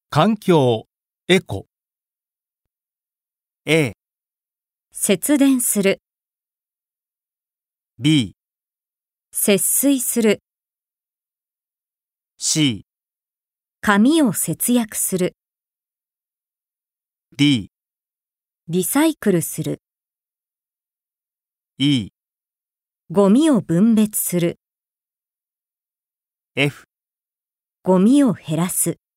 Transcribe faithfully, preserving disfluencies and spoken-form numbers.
環境、エコ。 A、 節電する、 B、 節水する、 C、 紙を節約する、 D、 リサイクルする、 E、 ゴミを分別する、 F。 ゴミを減らす。